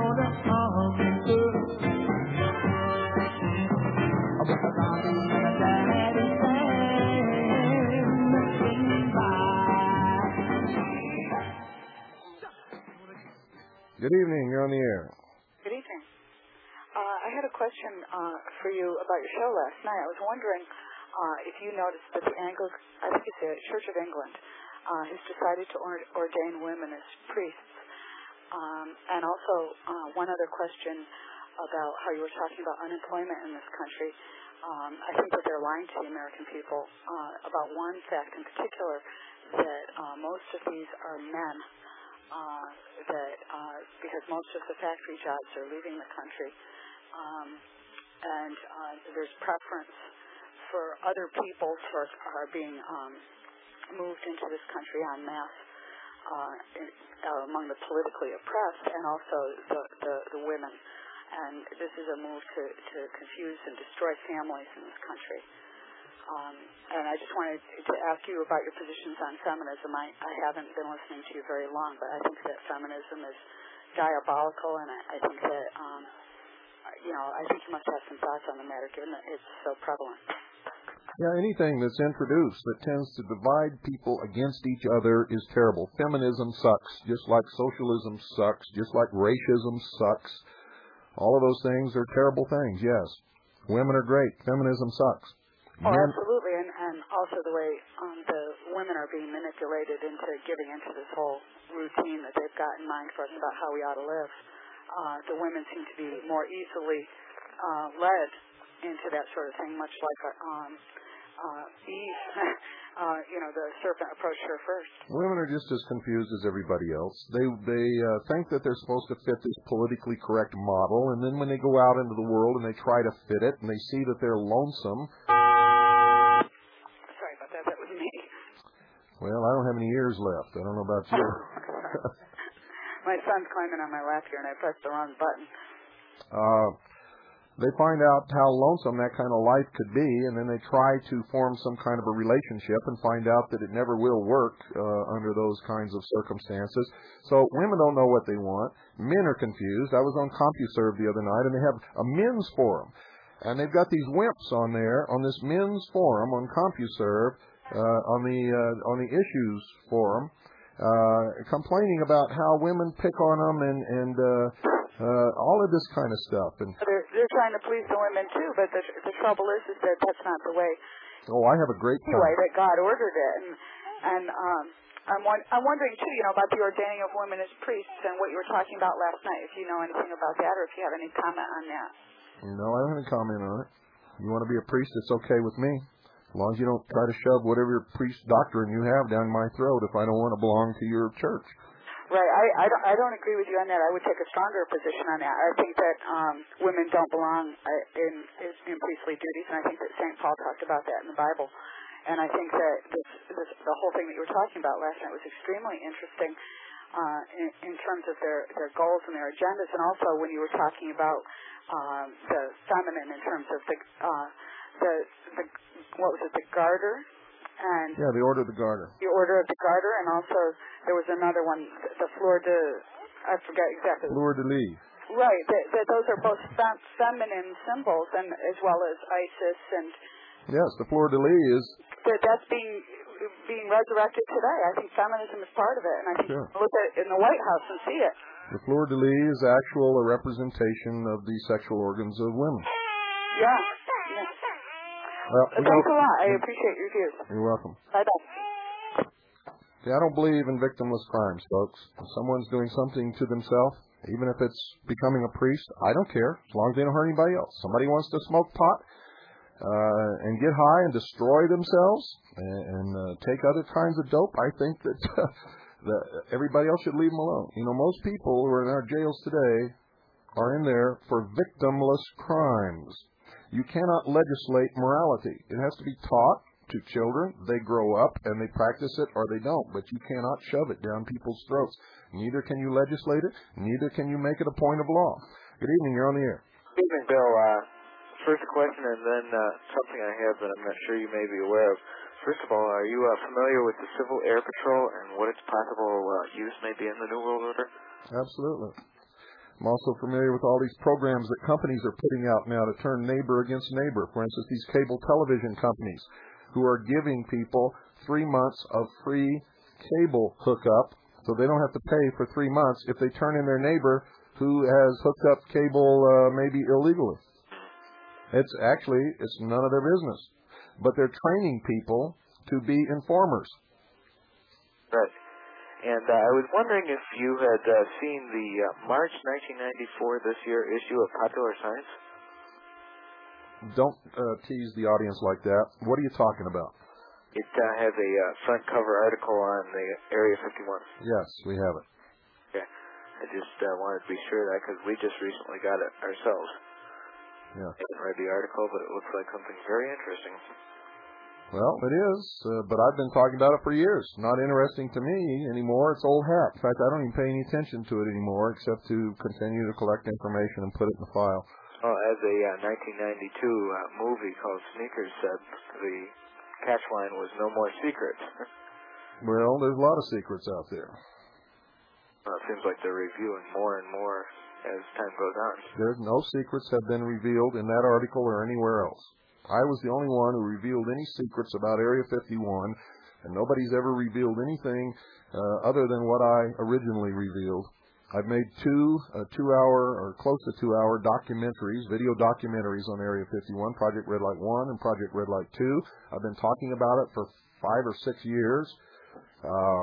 There's nothing gonna harm you. Good evening. You're on the air. Good evening. Uh, I had a question uh, for you about your show last night. I was wondering uh, if you noticed that the Anglican, I think it's the Church of England, uh, has decided to or- ordain women as priests. Um, and also, uh, one other question about how you were talking about unemployment in this country. Um, I think that they're lying to the American people uh, about one fact in particular, that uh, most of these are men, uh, that uh, because most of the factory jobs are leaving the country, um, and uh, there's preference for other peoples who are, are being um, moved into this country en masse uh, in, uh, among the politically oppressed, and also the, the, the women. And this is a move to, to confuse and destroy families in this country. Um, and I just wanted to ask you about your positions on feminism. I, I haven't been listening to you very long, but I think that feminism is diabolical, and I, I think that, um, you know, I think you must have some thoughts on the matter, given that it's so prevalent. Yeah, anything that's introduced that tends to divide people against each other is terrible. Feminism sucks, just like socialism sucks, just like racism sucks. All of those things are terrible things, yes. Women are great. Feminism sucks. Oh, Men... absolutely, and, and also the way um, the women are being manipulated into giving into this whole routine that they've got in mind for us about how we ought to live. Uh, the women seem to be more easily uh, led into that sort of thing, much like um, uh, Eve. uh, you know, the serpent approached her first. Women are just as confused as everybody else. They they uh, think that they're supposed to fit this politically correct model, and then when they go out into the world and they try to fit it, and they see that they're lonesome. Sorry about that. That was me. Well, I don't have any ears left. I don't know about you. My son's climbing on my lap here, and I pressed the wrong button. Uh, they find out how lonesome that kind of life could be, and then they try to form some kind of a relationship and find out that it never will work uh, under those kinds of circumstances. So women don't know what they want. Men are confused. I was on CompuServe the other night, and they have a men's forum. And they've got these wimps on there, on this men's forum on CompuServe, uh, on the uh, on the issues forum, uh, complaining about how women pick on them and, and uh, uh, all of this kind of stuff. And they're, they're trying to please the women, too, but the, the trouble is, is that that's not the way. Oh, I have a great time. Anyway, that God ordered it. And, and um, I'm, one, I'm wondering, too, you know, about the ordaining of women as priests and what you were talking about last night, if you know anything about that or if you have any comment on that. No, I don't have any comment on it. You want to be a priest, it's okay with me. As long as you don't try to shove whatever priest doctrine you have down my throat if I don't want to belong to your church. Right. I, I, don't, I don't agree with you on that. I would take a stronger position on that. I think that um, women don't belong uh, in, in priestly duties, and I think that Saint Paul talked about that in the Bible. And I think that this, this, the whole thing that you were talking about last night was extremely interesting uh, in, in terms of their, their goals and their agendas, and also when you were talking about um, the feminine in terms of the, uh, the, the, what was it, the garter? And yeah, the Order of the Garter. The Order of the Garter, and also there was another one, the Fleur de, I forget exactly. Fleur de Lis. Right, that, that those are both fem- feminine symbols, and as well as Isis and. Yes, the Fleur de Lis is. That that's being being resurrected today. I think feminism is part of it, and I think sure. you look at it in the White House and see it. The Fleur de Lis is actual a representation of the sexual organs of women. Yeah. Well, Thanks know, a lot. I appreciate your views. You're welcome. Bye-bye. See, I don't believe in victimless crimes, folks. If someone's doing something to themselves, even if it's becoming a priest, I don't care, as long as they don't hurt anybody else. Somebody wants to smoke pot uh, and get high and destroy themselves and, and uh, take other kinds of dope, I think that, uh, that everybody else should leave them alone. You know, most people who are in our jails today are in there for victimless crimes. You cannot legislate morality. It has to be taught to children. They grow up and they practice it or they don't, but you cannot shove it down people's throats. Neither can you legislate it, neither can you make it a point of law. Good evening, you're on the air. Good evening, Bill. Uh, first question and then uh, something I have that I'm not sure you may be aware of. First of all, are you uh, familiar with the Civil Air Patrol and what its possible uh, use may be in the New World Order? Absolutely. I'm also familiar with all these programs that companies are putting out now to turn neighbor against neighbor. For instance, these cable television companies who are giving people three months of free cable hookup So they don't have to pay for three months if they turn in their neighbor who has hooked up cable uh, maybe illegally. It's actually, it's none of their business. But they're training people to be informers. Right. And uh, I was wondering if you had uh, seen the uh, March nineteen ninety-four this year issue of Popular Science. Don't uh, tease the audience like that. What are you talking about? It uh, has a uh, front cover article on the Area fifty-one. Yes, we have it. Okay. I just uh, wanted to be sure of that because we just recently got it ourselves. Yeah. I haven't read the article, but it looks like something very interesting. Well, it is, uh, but I've been talking about it for years. Not interesting to me anymore. It's old hat. In fact, I don't even pay any attention to it anymore except to continue to collect information and put it in the file. Well, as a uh, nineteen ninety-two uh, movie called Sneakers said, the catchline was "No More Secrets." Well, there's a lot of secrets out there. Well, it seems like they're reviewing more and more as time goes on. There's no secrets have been revealed in that article or anywhere else. I was the only one who revealed any secrets about Area fifty-one, and nobody's ever revealed anything uh, other than what I originally revealed. I've made two uh, two-hour or close to two-hour documentaries, video documentaries on Area fifty-one, Project Red Light one and Project Red Light two. I've been talking about it for five or six years. Uh,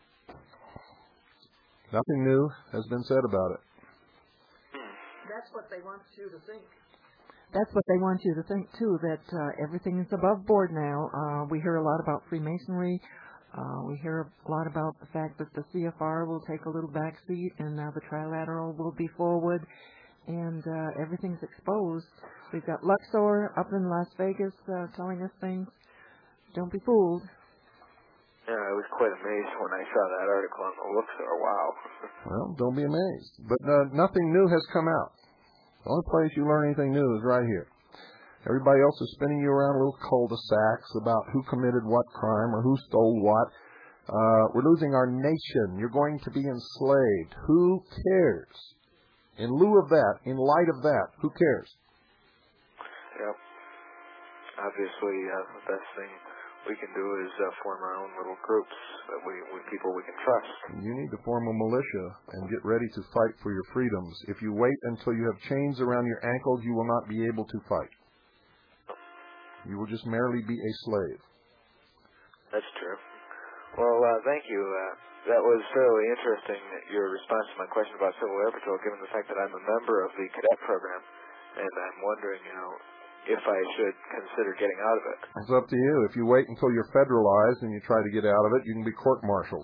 nothing new has been said about it. That's what they want you to think. That's what they want you to think, too, that uh, everything is above board now. Uh, we hear a lot about Freemasonry. Uh, we hear a lot about the fact that the C F R will take a little back seat and now the Trilateral will be forward, and uh, everything's exposed. We've got Luxor up in Las Vegas uh, telling us things. Don't be fooled. Yeah, I was quite amazed when I saw that article on the Luxor. Wow. Well, don't be amazed. But uh, nothing new has come out. The only place you learn anything new is right here. Everybody else is spinning you around little cul-de-sacs about who committed what crime or who stole what. Uh, we're losing our nation. You're going to be enslaved. Who cares? In lieu of that, in light of that, who cares? Yep. Obviously, uh, the best thing we can do is uh, form our own little groups that we, with people we can trust. You need to form a militia and get ready to fight for your freedoms. If you wait until you have chains around your ankles, you will not be able to fight. You will just merely be a slave. That's true. Well, uh, thank you. Uh, that was fairly interesting, your response to my question about Civil Air Patrol, given the fact that I'm a member of the cadet program, and I'm wondering, you know, if I should consider getting out of it. It's up to you. If you wait until you're federalized and you try to get out of it, you can be court-martialed.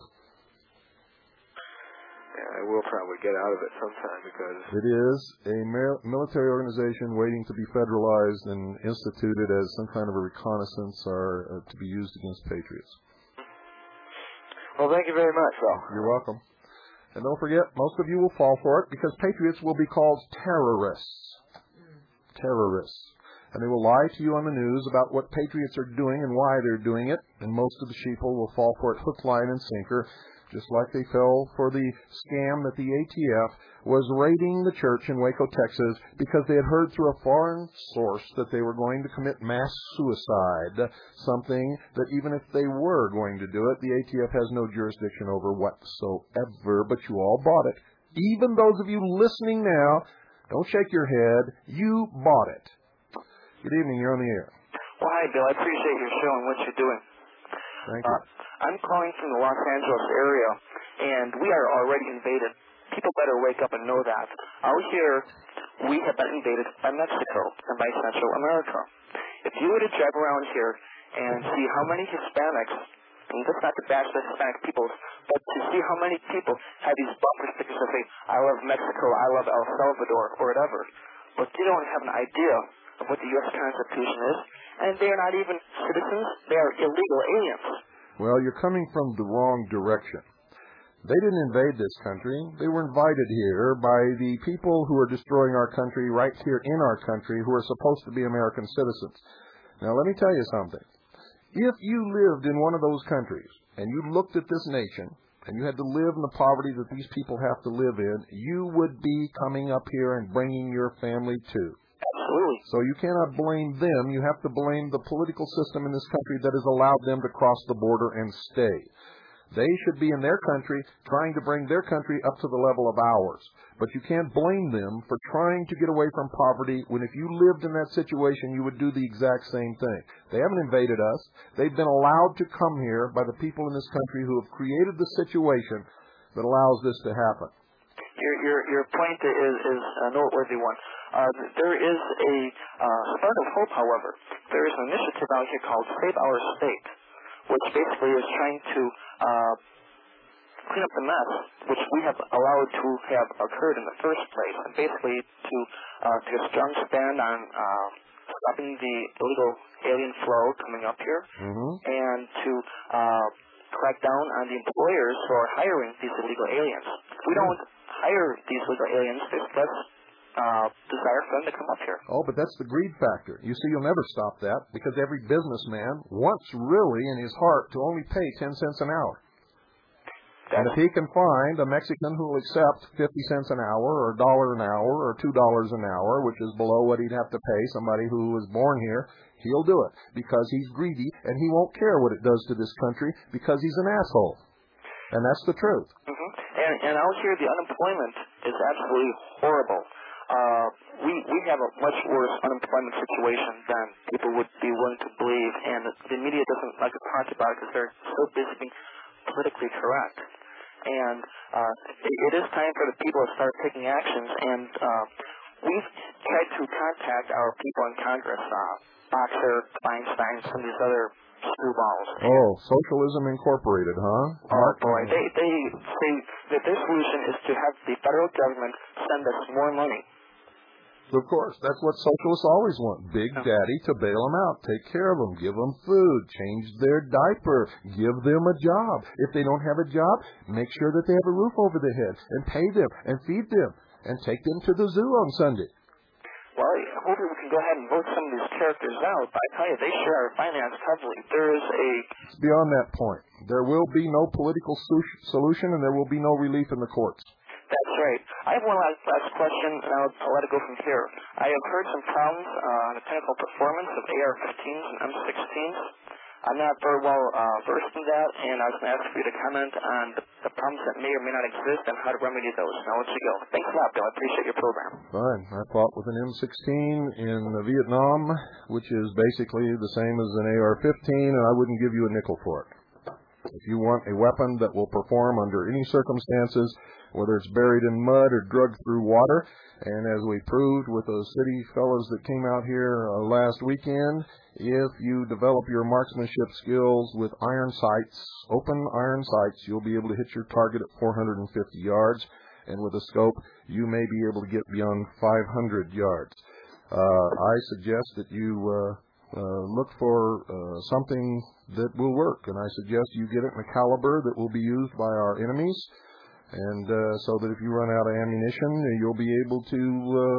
Yeah, I will probably get out of it sometime because... It is a military organization waiting to be federalized and instituted as some kind of a reconnaissance or uh, to be used against patriots. Well, thank you very much, Phil. You're welcome. And don't forget, most of you will fall for it because patriots will be called terrorists. Terrorists. And they will lie to you on the news about what patriots are doing and why they're doing it, and most of the sheeple will fall for it hook, line, and sinker, just like they fell for the scam that the A T F was raiding the church in Waco, Texas, because they had heard through a foreign source that they were going to commit mass suicide, something that even if they were going to do it, the A T F has no jurisdiction over whatsoever, but you all bought it. Even those of you listening now, don't shake your head, you bought it. Good evening, you're on the air. Well, hi, Bill. I appreciate your show and what you're doing. Thank you. Uh, I'm calling from the Los Angeles area, and we are already invaded. People better wake up and know that. Out here, we have been invaded by Mexico and by Central America. If you were to drive around here and see how many Hispanics, and that's not to bash the Hispanic people, but to see how many people have these bumper stickers that say, I love Mexico, I love El Salvador, or whatever. But they don't have an idea of what the U S Constitution is, and they are not even citizens, they are illegal aliens. Well, you're coming from the wrong direction. They didn't invade this country. They were invited here by the people who are destroying our country right here in our country who are supposed to be American citizens. Now, let me tell you something. If you lived in one of those countries and you looked at this nation and you had to live in the poverty that these people have to live in, you would be coming up here and bringing your family too. Absolutely. So you cannot blame them. You have to blame the political system in this country that has allowed them to cross the border and stay. They should be in their country trying to bring their country up to the level of ours. But you can't blame them for trying to get away from poverty when if you lived in that situation, you would do the exact same thing. They haven't invaded us. They've been allowed to come here by the people in this country who have created the situation that allows this to happen. Your your your point is is a noteworthy one. Uh, there is a uh, spark of hope, however. There is an initiative out here called Save Our State, which basically is trying to uh, clean up the mess which we have allowed to have occurred in the first place, and basically to uh, take a strong stand on uh, stopping the illegal alien flow coming up here, mm-hmm. and to uh, crack down on the employers who are hiring these illegal aliens. If we don't hire these illegal aliens, there's less uh, desire for them to come up here. Oh, but that's the greed factor. You see, you'll never stop that because every businessman wants really in his heart to only pay ten cents an hour. That's and if he can find a Mexican who will accept fifty cents an hour or a dollar an hour or two dollars an hour, which is below what he'd have to pay somebody who was born here, he'll do it because he's greedy and he won't care what it does to this country because he's an asshole. And that's the truth. Mm-hmm. And, and out here, the unemployment is absolutely horrible. Uh, we we have a much worse unemployment situation than people would be willing to believe, and the media doesn't like to talk about it because they're so busy being politically correct. And uh, it, it is time for the people to start taking actions, and uh, we've tried to contact our people in Congress, uh, Boxer, Feinstein, some of these other screwballs. Oh, Socialism Incorporated, huh? Oh, boy. They, they say that their solution is to have the federal government send us more money. Of course. That's what socialists always want. Big Daddy to bail them out, take care of them, give them food, change their diaper, give them a job. If they don't have a job, make sure that they have a roof over their head and pay them and feed them and take them to the zoo on Sunday. Well, hopefully we can go ahead and vote some of these characters out. But I tell you, they sure are financed heavily. There is a... It's beyond that point. There will be no political solution and there will be no relief in the courts. That's right. I have one last, last question, and I'll, I'll let it go from here. I have heard some problems uh, on the technical performance of A R fifteens and M sixteens. I'm not very well uh, versed in that, and I was going to ask for you to comment on the, the problems that may or may not exist and how to remedy those. And I'll let you go. Thanks a lot, Bill. I appreciate your program. Fine. I fought with an M sixteen in Vietnam, which is basically the same as an A R fifteen, and I wouldn't give you a nickel for it. If you want a weapon that will perform under any circumstances, whether it's buried in mud or drugged through water, and as we proved with those city fellows that came out here uh, last weekend, if you develop your marksmanship skills with iron sights, open iron sights, you'll be able to hit your target at four hundred fifty yards, and with a scope, you may be able to get beyond five hundred yards. Uh, I suggest that you uh, uh, look for uh, something that will work, and I suggest you get it in a caliber that will be used by our enemies, and uh, so that if you run out of ammunition, you'll be able to uh,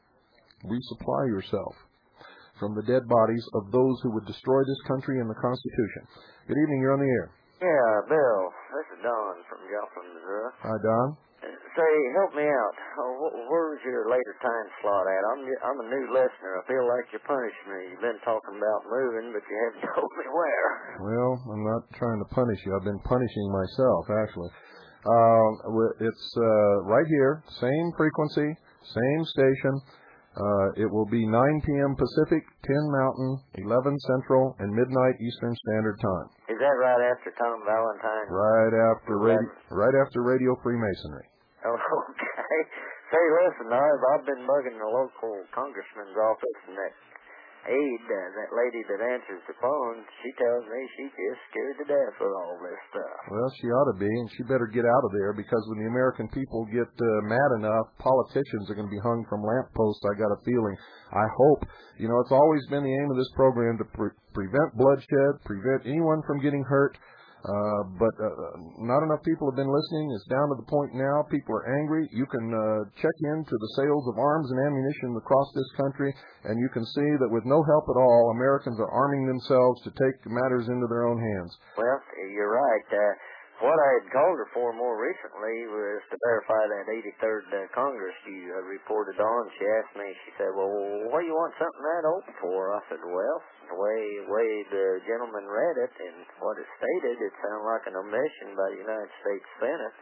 resupply yourself from the dead bodies of those who would destroy this country and the Constitution. Good evening, you're on the air. Yeah, Bill, this is Don from Joplin, Missouri. Hi, Don. Say, help me out. Oh, where's your later time slot at? I'm I'm a new listener. I feel like you're punishing me. You've been talking about moving, but you haven't told me where. Well, I'm not trying to punish you. I've been punishing myself, actually. Uh, it's uh, right here, same frequency, same station. Uh, it will be nine p.m. Pacific, ten Mountain, eleven Central, and midnight Eastern Standard Time. Is that right after Tom Valentine? Right after radio, right after Radio Freemasonry. Oh, okay. Say, listen, I've, I've been bugging the local congressman's office, and that aide, uh, that lady that answers the phone, she tells me she's just scared to death with all this stuff. Well, she ought to be, and she better get out of there, because when the American people get uh, mad enough, politicians are going to be hung from lampposts, I got a feeling. I hope. You know, it's always been the aim of this program to pre- prevent bloodshed, prevent anyone from getting hurt. Uh, but uh, not enough people have been listening. It's down to the point now. People are angry. You can uh, check into the sales of arms and ammunition across this country, and you can see that with no help at all, Americans are arming themselves to take matters into their own hands. Well, you're right. Uh, what I had called her for more recently was to verify that eighty-third uh, Congress you uh, reported on. She asked me, she said, well, what do you want something that old for? I said, well, the way, way the gentleman read it and what it stated, it sounded like an omission by the United States Senate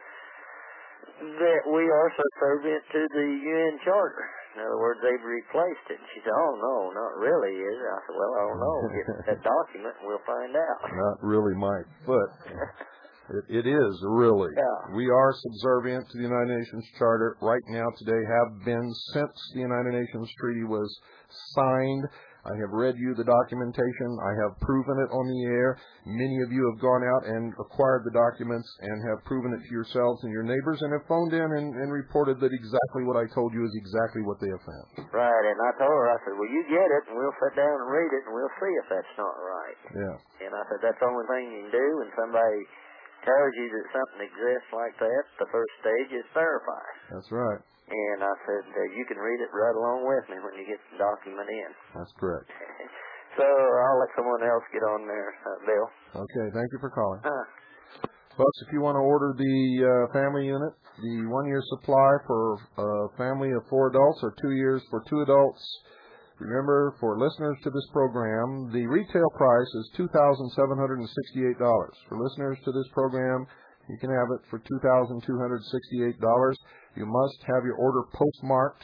that we are subservient to the U N Charter. In other words, they've replaced it. She said, oh, no, not really, is it? I said, well, I don't know. Get that document and we'll find out. Not really, Mike, but it, it is really. Yeah. We are subservient to the United Nations Charter right now, today, have been since the United Nations Treaty was signed. I have read you the documentation. I have proven it on the air. Many of you have gone out and acquired the documents and have proven it to yourselves and your neighbors and have phoned in and, and reported that exactly what I told you is exactly what they have found. Right, and I told her, I said, well, you get it, and we'll sit down and read it, and we'll see if that's not right. Yeah. And I said, that's the only thing you can do when somebody tells you that something exists like that. The first stage is verify. That's right. And I said, uh, you can read it right along with me when you get the document in. That's correct. So I'll let someone else get on there, uh, Bill. Okay, thank you for calling. Uh, Folks, if you want to order the uh, family unit, the one-year supply for a family of four adults or two years for two adults, remember, for listeners to this program, the retail price is two thousand seven hundred sixty-eight dollars. For listeners to this program, you can have it for two thousand two hundred sixty-eight dollars. You must have your order postmarked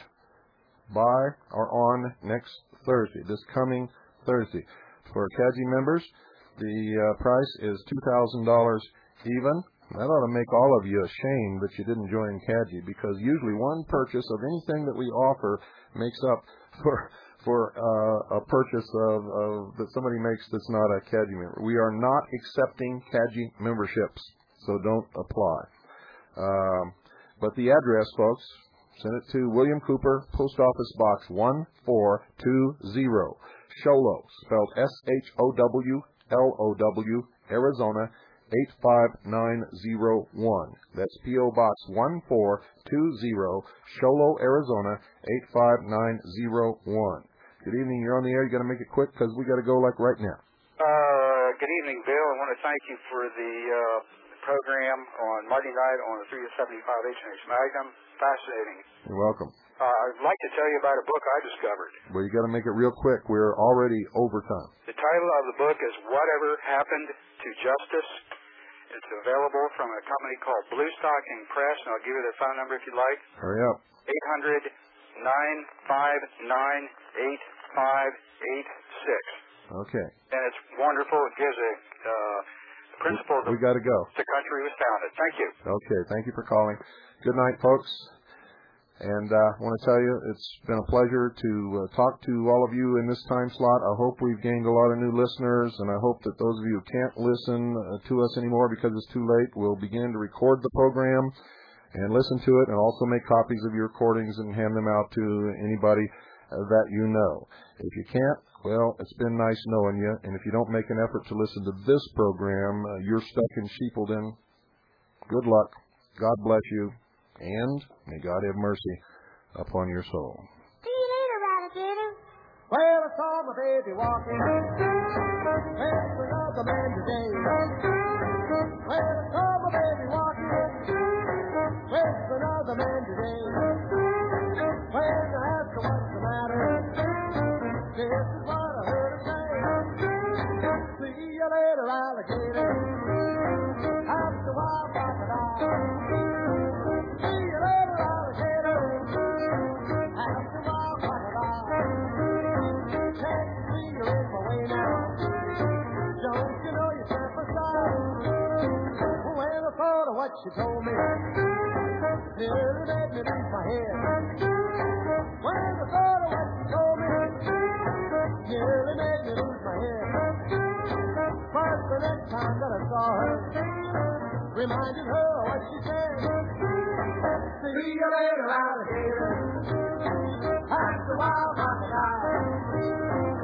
by or on next Thursday, this coming Thursday. For C A G I members, the uh, price is two thousand dollars even. That ought to make all of you ashamed that you didn't join C A G I, because usually one purchase of anything that we offer makes up for for uh, a purchase of, of that somebody makes that's not a C A G I member. We are not accepting C A G I memberships, so don't apply. Um, But the address, folks, send it to William Cooper, Post Office Box one four two zero, Show-Low, spelled S H O W L O W, Arizona, eight five nine zero one. That's P O Box one four two zero, Show-Low, Arizona, eight five nine zero one. Good evening. You're on the air. You got to make it quick because we got to go like right now. Uh, good evening, Bill. I want to thank you for the uh, program on Monday night on the three seventy-five H and H Magnum. Fascinating. You're welcome. Uh, I'd like to tell you about a book I discovered. Well, you got to make it real quick. We're already over time. The title of the book is Whatever Happened to Justice. It's available from a company called Blue Stocking Press, and I'll give you their phone number if you like. Hurry up. eight hundred, nine five nine, eight five eight six. Okay. And it's wonderful. It gives a uh, principle We, we got to go. the country was founded. Thank you. Okay. Thank you for calling. Good night, folks. And uh, I want to tell you, it's been a pleasure to uh, talk to all of you in this time slot. I hope we've gained a lot of new listeners, and I hope that those of you who can't listen uh, to us anymore because it's too late will begin to record the program and listen to it, and also make copies of your recordings and hand them out to anybody uh, that you know. If you can't, well, it's been nice knowing you, and if you don't make an effort to listen to this program, uh, you're stuck in Sheepleton. Good luck. God bless you. And may God have mercy upon your soul. See you later, alligator. Well, I saw my baby walking with another man today. Well, I saw my baby walking with another man today. When I asked her what's the matter, this is what I heard her say. See you later, alligator. After a while, crocodile. What she told me nearly made me lose my head. When I thought of what she told me nearly made me lose my head. But the next time that I saw her, reminded her of what she said. See you later, alligator. After a while, crocodile.